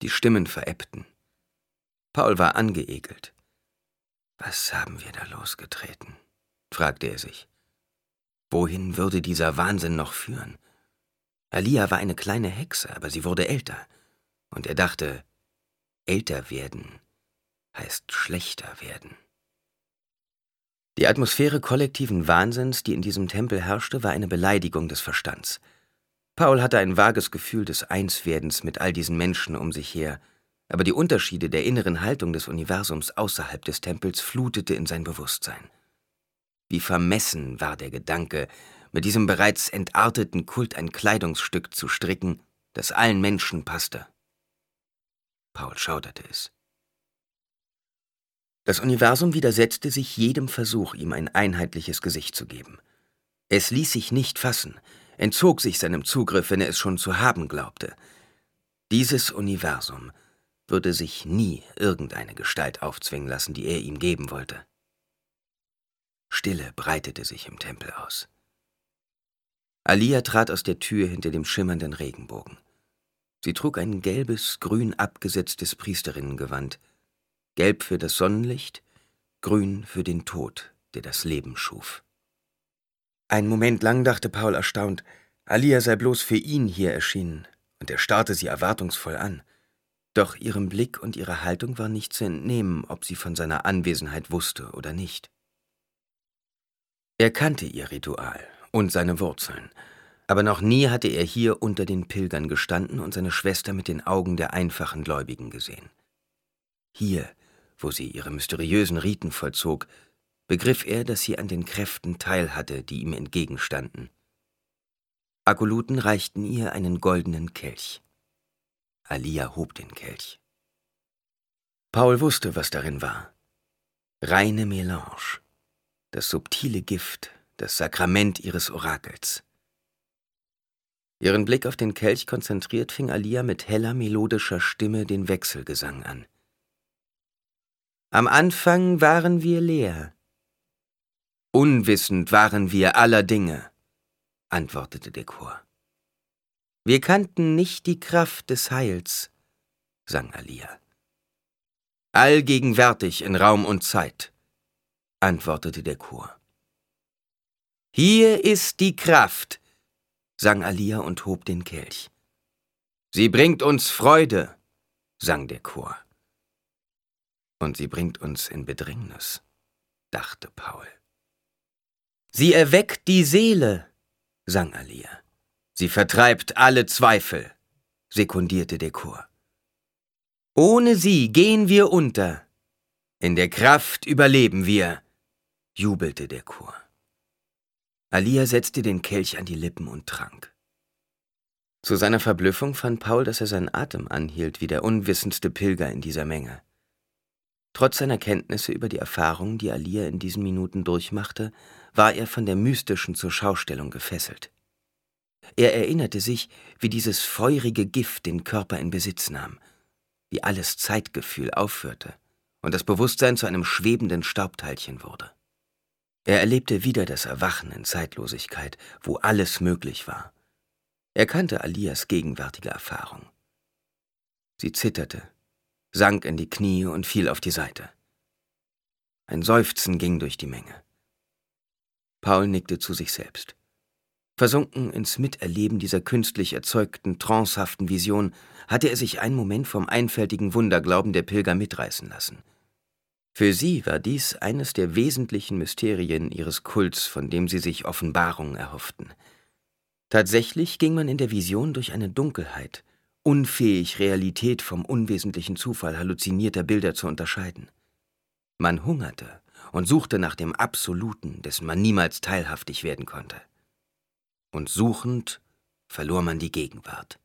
Die Stimmen verebbten. Paul war angeekelt. »Was haben wir da losgetreten?« fragte er sich. Wohin würde dieser Wahnsinn noch führen? Alia war eine kleine Hexe, aber sie wurde älter. Und er dachte, älter werden heißt schlechter werden. Die Atmosphäre kollektiven Wahnsinns, die in diesem Tempel herrschte, war eine Beleidigung des Verstands. Paul hatte ein vages Gefühl des Einswerdens mit all diesen Menschen um sich her, aber die Unterschiede der inneren Haltung des Universums außerhalb des Tempels flutete in sein Bewusstsein. Wie vermessen war der Gedanke, mit diesem bereits entarteten Kult ein Kleidungsstück zu stricken, das allen Menschen passte. Paul schauderte es. Das Universum widersetzte sich jedem Versuch, ihm ein einheitliches Gesicht zu geben. Es ließ sich nicht fassen, entzog sich seinem Zugriff, wenn er es schon zu haben glaubte. Dieses Universum würde sich nie irgendeine Gestalt aufzwingen lassen, die er ihm geben wollte. Stille breitete sich im Tempel aus. Alia trat aus der Tür hinter dem schimmernden Regenbogen. Sie trug ein gelbes, grün abgesetztes Priesterinnengewand, gelb für das Sonnenlicht, grün für den Tod, der das Leben schuf. Einen Moment lang dachte Paul erstaunt, Alia sei bloß für ihn hier erschienen, und er starrte sie erwartungsvoll an. Doch ihrem Blick und ihrer Haltung war nicht zu entnehmen, ob sie von seiner Anwesenheit wusste oder nicht. Er kannte ihr Ritual und seine Wurzeln, aber noch nie hatte er hier unter den Pilgern gestanden und seine Schwester mit den Augen der einfachen Gläubigen gesehen. Hier, wo sie ihre mysteriösen Riten vollzog, begriff er, dass sie an den Kräften teilhatte, die ihm entgegenstanden. Akoluten reichten ihr einen goldenen Kelch. Alia hob den Kelch. Paul wusste, was darin war. Reine Melange, das subtile Gift, das Sakrament ihres Orakels. Ihren Blick auf den Kelch konzentriert, fing Alia mit heller, melodischer Stimme den Wechselgesang an. Am Anfang waren wir leer. Unwissend waren wir aller Dinge, antwortete der Chor. Wir kannten nicht die Kraft des Heils, sang Alia. Allgegenwärtig in Raum und Zeit, antwortete der Chor. Hier ist die Kraft, sang Alia und hob den Kelch. Sie bringt uns Freude, sang der Chor. Und sie bringt uns in Bedrängnis, dachte Paul. Sie erweckt die Seele, sang Alia. Sie vertreibt alle Zweifel, sekundierte der Chor. Ohne sie gehen wir unter. In der Kraft überleben wir, jubelte der Chor. Alia setzte den Kelch an die Lippen und trank. Zu seiner Verblüffung fand Paul, dass er seinen Atem anhielt, wie der unwissendste Pilger in dieser Menge. Trotz seiner Kenntnisse über die Erfahrungen, die Alia in diesen Minuten durchmachte, war er von der mystischen zur Schaustellung gefesselt. Er erinnerte sich, wie dieses feurige Gift den Körper in Besitz nahm, wie alles Zeitgefühl aufhörte und das Bewusstsein zu einem schwebenden Staubteilchen wurde. Er erlebte wieder das Erwachen in Zeitlosigkeit, wo alles möglich war. Er kannte Alias gegenwärtige Erfahrung. Sie zitterte, sank in die Knie und fiel auf die Seite. Ein Seufzen ging durch die Menge. Paul nickte zu sich selbst. Versunken ins Miterleben dieser künstlich erzeugten, trancehaften Vision, hatte er sich einen Moment vom einfältigen Wunderglauben der Pilger mitreißen lassen. Für sie war dies eines der wesentlichen Mysterien ihres Kults, von dem sie sich Offenbarungen erhofften. Tatsächlich ging man in der Vision durch eine Dunkelheit, unfähig, Realität vom unwesentlichen Zufall halluzinierter Bilder zu unterscheiden. Man hungerte und suchte nach dem Absoluten, dessen man niemals teilhaftig werden konnte. Und suchend verlor man die Gegenwart.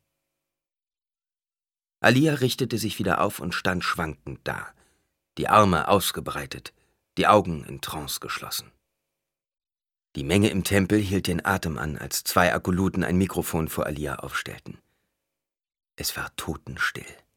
Alia richtete sich wieder auf und stand schwankend da, die Arme ausgebreitet, die Augen in Trance geschlossen. Die Menge im Tempel hielt den Atem an, als zwei Akoluten ein Mikrofon vor Alia aufstellten. Es war totenstill.